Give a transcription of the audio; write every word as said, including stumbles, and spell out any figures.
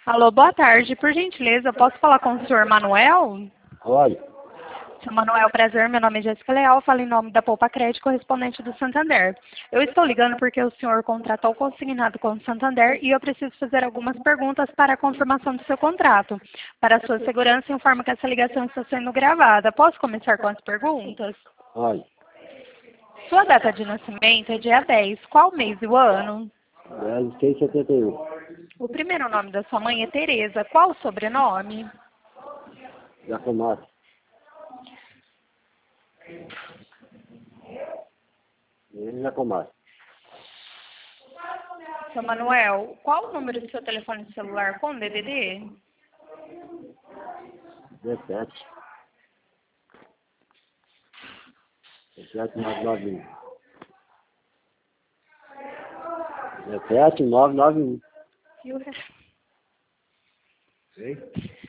Alô, boa tarde. Por gentileza, eu posso falar com o senhor Manuel? Olha, Senhor Manuel, prazer. Meu nome é Jéssica Leal. Falo em nome da Poupa Crédito, correspondente do Santander. Eu estou ligando porque o senhor contratou consignado com o Santander e eu preciso fazer algumas perguntas para a confirmação do seu contrato. Para a sua segurança, informo que essa ligação está sendo gravada. Posso começar com as perguntas? olha, Sua data de nascimento é dia dez. Qual mês e o ano? dez de seis de setenta e um. O primeiro nome da sua mãe é Tereza. Qual o sobrenome? Jacomate. Ele Jacomate. Seu Manuel, qual o número do seu telefone celular com D D D? dezessete. dezessete, nove, nove, um. dezessete, nove, nove, um. E o resto? Hein?